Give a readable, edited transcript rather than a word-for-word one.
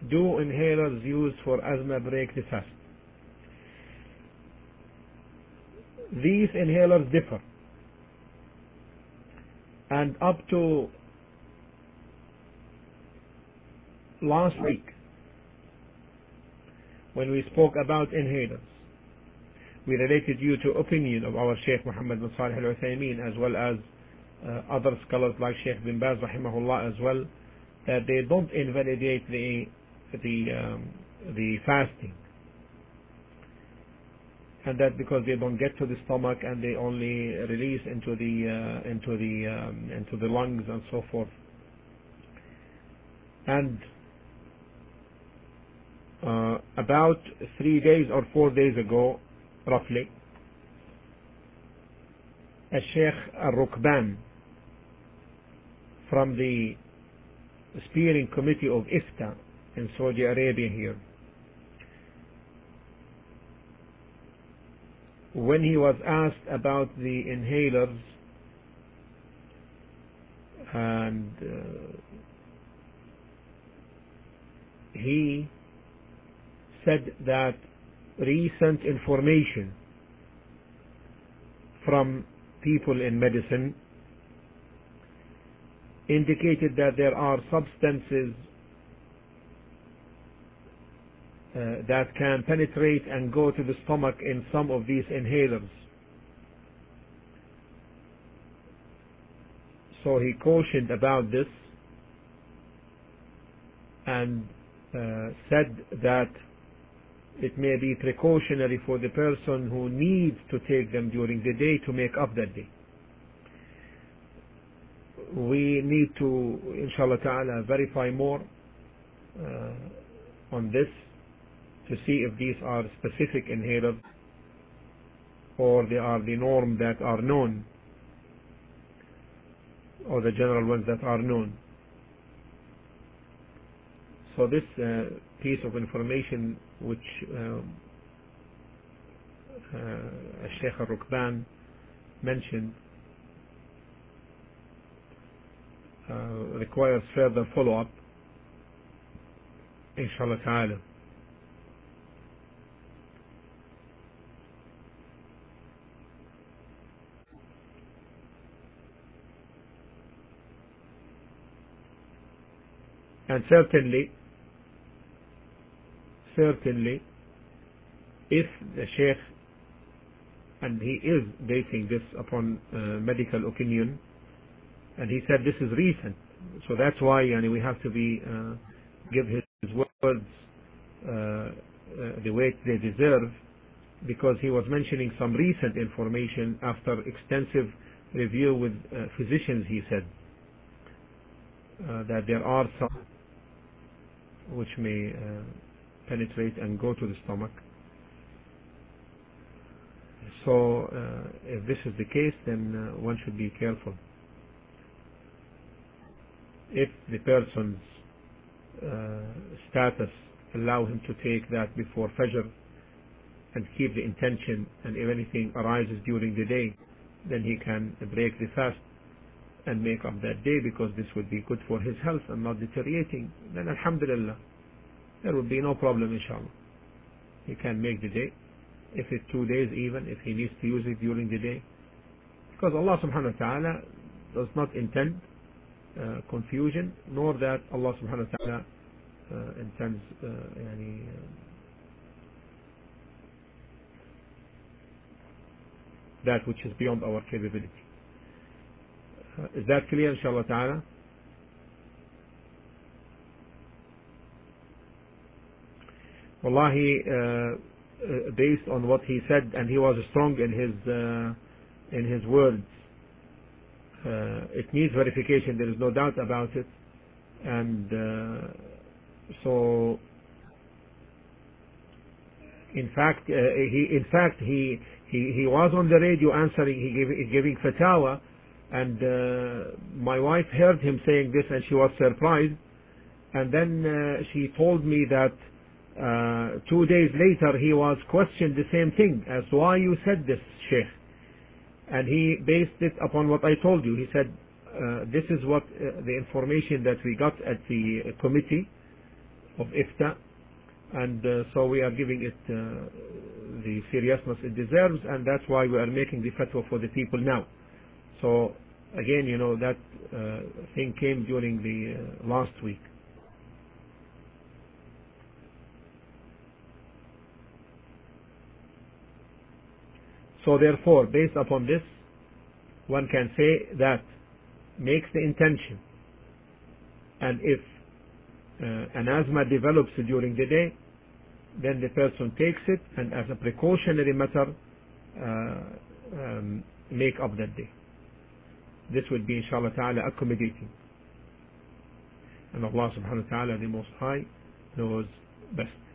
Do inhalers used for asthma break the fast? These inhalers differ, and up to last week when we spoke about inhalers, we related you to opinion of our Sheikh Muhammad bin Salih al-Uthaymeen, as well as other scholars like Sheikh bin Baz rahimahullah as well, that they don't invalidate the fasting, and that because they don't get to the stomach and they only release into the lungs and so forth. And about 3 days or 4 days ago, roughly, a Sheikh Al-Rukban from the steering committee of IFTA in Saudi Arabia here, when he was asked about the inhalers, and he said that recent information from people in medicine indicated that there are substances that can penetrate and go to the stomach in some of these inhalers. So he cautioned about this and said that it may be precautionary for the person who needs to take them during the day to make up that day. We need to, inshallah ta'ala, verify more on this to see if these are specific inhalers or they are the norm that are known, or the general ones that are known. So this piece of information which Sheikh Al-Rukban mentioned requires further follow-up, inshallah ta'ala. And certainly, if the Sheikh, and he is basing this upon medical opinion, and he said this is recent, so that's why we have to give his words the weight they deserve, because he was mentioning some recent information after extensive review with physicians. He said that there are some which may penetrate and go to the stomach. So if this is the case, then one should be careful. If the person's status allow him to take that before Fajr and keep the intention, and if anything arises during the day, then he can break the fast and make up that day, because this would be good for his health and not deteriorating. Then alhamdulillah, there will be no problem, inshallah. He can make the day, if it's 2 days even, if he needs to use it during the day, because Allah subhanahu wa ta'ala does not intend confusion, nor that Allah subhanahu wa ta'ala intends that which is beyond our capability. Is that clear, inshallah ta'ala? Wallahi, based on what he said, and he was strong in his words, it needs verification, there is no doubt about it. And so in fact he was on the radio answering, giving fatwa, and my wife heard him saying this, and she was surprised. And then she told me that 2 days later he was questioned the same thing, as why you said this, Sheikh. And he based it upon what I told you. He said this is what the information that we got at the committee of IFTA, and so we are giving it the seriousness it deserves, and that's why we are making the fatwa for the people now. So again, that thing came during the last week. So therefore, based upon this, one can say that makes the intention, and if an asthma develops during the day, then the person takes it, and as a precautionary matter, make up that day. This would be, inshallah ta'ala, accommodating. And Allah subhanahu wa ta'ala, the Most High, knows best.